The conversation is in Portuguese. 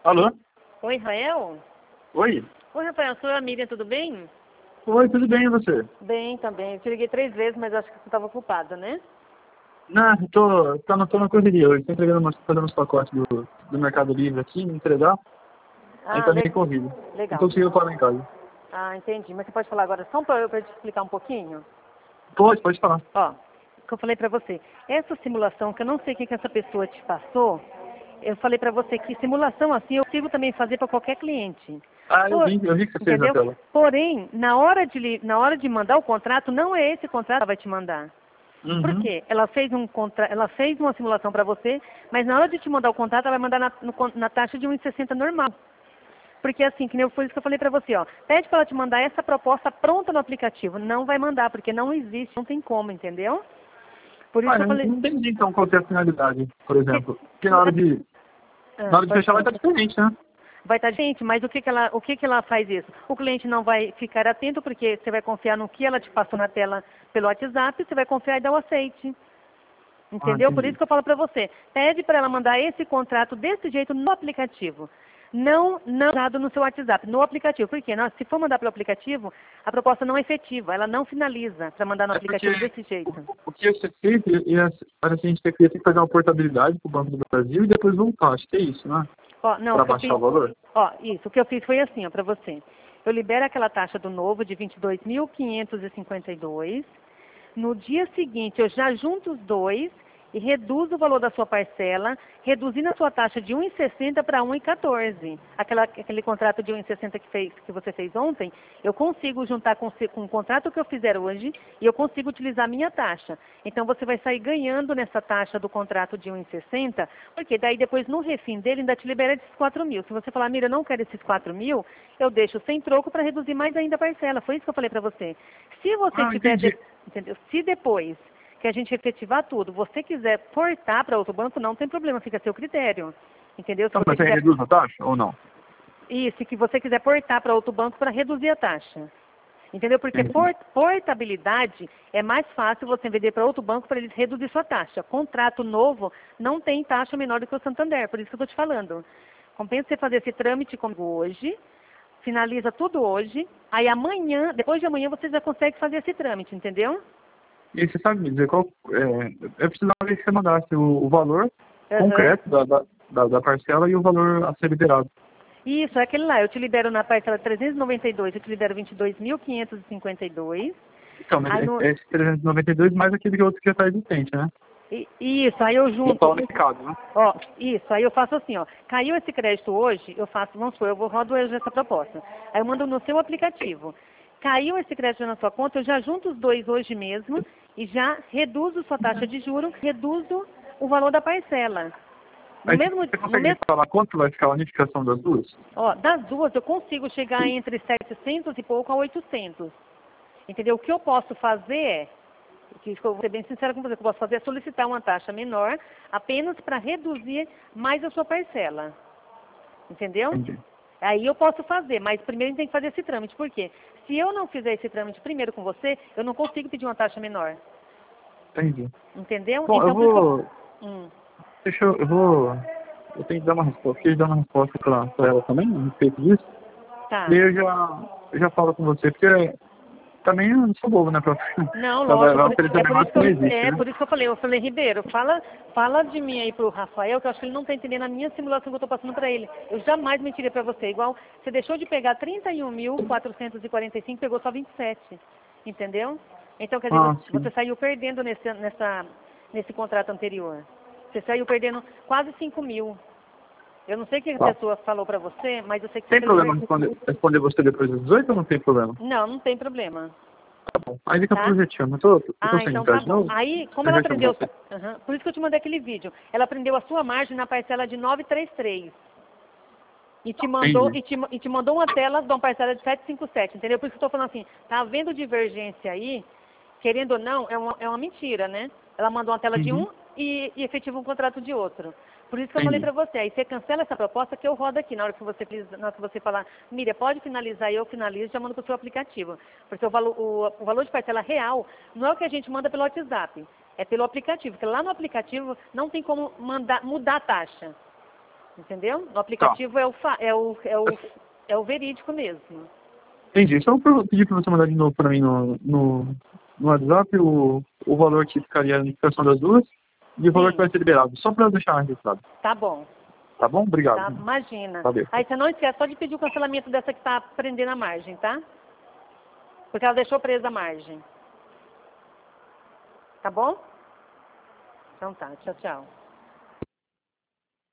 Alô? Oi, Rael? Oi? Oi, Rafael, sou a Miriam, tudo bem? Oi, tudo bem e você? Bem, também. Eu te liguei 3 vezes, mas acho que você estava ocupada, né? Não, tô na correria hoje. Tô fazendo uns pacotes do Mercado Livre aqui, me entregar. Aí Ah, tá meio corrido. Não tô legal. conseguindo falar em casa. Ah, entendi. Mas você pode falar agora só para eu te explicar um pouquinho? Pode falar. Ó, o que eu falei para você. Essa simulação, que eu não sei o que essa pessoa te passou, eu falei para você que simulação assim eu consigo também fazer para qualquer cliente. Ah, Por- eu vi que você fez na Entendeu? tela. Porém, na hora de mandar o contrato, não é esse contrato que ela vai te mandar. Por Uhum. quê? Ela fez uma simulação para você, mas na hora de te mandar o contrato, ela vai mandar na taxa de 1,60 normal. Porque assim, que nem foi isso que eu falei para você, ó. Pede para ela te mandar essa proposta pronta no aplicativo. Não vai mandar, porque não existe, não tem como, entendeu? Por isso Ah, que eu eu falei. não entendi então qual que é a finalidade, por Que, exemplo. Porque na hora de pode fechar vai falar. estar diferente, né? Vai estar gente, mas o que que ela faz isso? O cliente não vai ficar atento porque você vai confiar no que ela te passou na tela pelo WhatsApp, você vai confiar e dar o aceite. Ah, Entendeu? Por isso entendi. que eu falo para você. Pede para ela mandar esse contrato desse jeito no aplicativo. Não dado no seu WhatsApp, no aplicativo. Por quê? Se for mandar pelo aplicativo, a proposta não é efetiva, ela não finaliza para mandar no É porque aplicativo desse jeito. o que você fez, parece que a gente ia ter que fazer uma portabilidade pro Banco do Brasil e depois voltar. Acho que é isso, né? Ó, não, o Para que eu baixar fiz, o valor. ó, isso, o que eu fiz foi assim, ó, para você. Eu libero aquela taxa do novo de 22.552. No dia seguinte, eu já junto os dois e reduzo o valor da sua parcela, reduzindo a sua taxa de 1,60 para 1,14. Aquele contrato de 1,60 que você fez ontem, eu consigo juntar com o contrato que eu fizer hoje e eu consigo utilizar a minha taxa. Então, você vai sair ganhando nessa taxa do contrato de 1,60, porque daí depois no refim dele ainda te libera esses 4 mil. Se você falar, Mira, eu não quero esses 4 mil, eu deixo sem troco para reduzir mais ainda a parcela. Foi isso que eu falei para você. Se você Ah, tiver, entendi. entendeu? Se depois que a gente efetivar tudo, você quiser portar para outro banco, não tem problema, fica a seu critério. Entendeu? Se Não, você mas aí quiser, reduz a taxa ou não? isso, que você quiser portar para outro banco para reduzir a taxa. Entendeu? Porque Entendi. portabilidade é mais fácil você vender para outro banco para eles reduzir sua taxa. Contrato novo não tem taxa menor do que o Santander, por isso que eu estou te falando. Compensa você fazer esse trâmite comigo hoje, finaliza tudo hoje, aí amanhã, depois de amanhã, você já consegue fazer esse trâmite, entendeu? E você sabe me dizer qual. Eu precisava que você mandasse o valor Aham. concreto da parcela e o valor a ser liberado. Isso, é aquele lá. Eu te libero na parcela 392, eu te libero 22.552. Então, mas Aí no, é esse 392 mais aquele outro que já está existente, né? isso, aí eu Já está junto. unificado, né? Ó, isso, aí eu faço assim, ó. Caiu esse crédito hoje, eu faço, vamos supor, eu vou rodo hoje essa proposta. Aí eu mando no seu aplicativo. Caiu esse crédito na sua conta, eu já junto os dois hoje mesmo e já reduzo sua taxa de juros, reduzo o valor da parcela. No Mas mesmo, você no consegue me mesmo, falar quanto vai ficar a unificação das duas? ó, das duas eu consigo chegar entre 700 e pouco a 800. Entendeu? O que eu posso fazer que eu vou ser bem sincera com você, o que eu posso fazer é solicitar uma taxa menor apenas para reduzir mais a sua parcela. Entendeu? Entendi. Aí eu posso fazer, mas primeiro a gente tem que fazer esse trâmite. Por quê? Se eu não fizer esse trâmite primeiro com você, eu não consigo pedir uma taxa menor. Entendi. Entendeu? Bom, eu Então, por isso que vou. Hum, Eu vou. Eu tenho que dar uma resposta. Queria dar uma resposta para ela também, a respeito disso. E tá. aí eu já falo com você, porque também eu não sou bobo, né? Não, Vai lógico, oferecer um negócio que não existe, né? por isso que eu falei, Ribeiro, fala de mim aí pro Rafael, que eu acho que ele não está entendendo a minha simulação que eu estou passando para ele. Eu jamais mentiria para você, igual você deixou de pegar 31.445, pegou só 27, entendeu? Então, quer dizer, Ah, você sim. saiu perdendo nesse contrato anterior. Você saiu perdendo quase 5 mil. Eu não sei o que a Tá. pessoa falou para você, mas eu sei que você Tem fez... problema responder você depois das 18 ou não tem problema? Não, não tem problema. Tá bom. Aí daqui a pouco Tá? eu já te chamo. Eu tô Ah, sem então tá internet de bom. novo? Aí, como Eu ela já chamo aprendeu... você. Aham, por isso que eu te mandei aquele vídeo. Ela aprendeu a sua margem na parcela de 933. E te mandou, Entendi. e te mandou uma tela de uma parcela de 757, entendeu? Por isso que eu estou falando assim, tá havendo divergência aí, querendo ou não, é uma mentira, né? Ela mandou uma tela de Uhum. um e efetiva um contrato de outro. Por isso que eu falei Entendi. para você, aí você cancela essa proposta que eu rodo aqui, na hora que você falar, Miriam, pode finalizar, eu finalizo, já mando para o seu aplicativo. Porque o valor de parcela real não é o que a gente manda pelo WhatsApp, é pelo aplicativo, porque lá no aplicativo não tem como mudar a taxa. Entendeu? No aplicativo é o verídico mesmo. Entendi. Só vou pedir para você mandar de novo para mim no WhatsApp o valor que ficaria na indicação das duas e o valor Sim. que vai ser liberado. Só para eu deixar registrado. Tá bom. Tá bom? Obrigado. Tá, imagina. Valeu. Aí você não esquece só de pedir o cancelamento dessa que está prendendo a margem, tá? Porque ela deixou presa a margem. Tá bom? Então tá. Tchau, tchau.